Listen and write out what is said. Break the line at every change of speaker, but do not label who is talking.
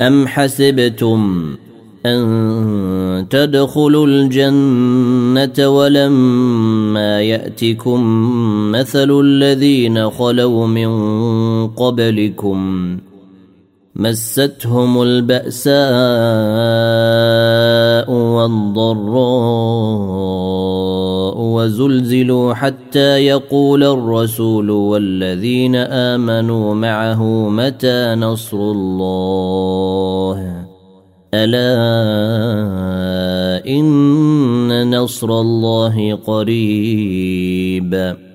أم حسبتم أن تدخلوا الجنة ولما يأتكم مثل الذين خلوا من قبلكم مستهم البأساء والضراء وزلزلوا حتى يقول الرسول والذين آمنوا معه متى نصر الله ألا إن نصر الله قريب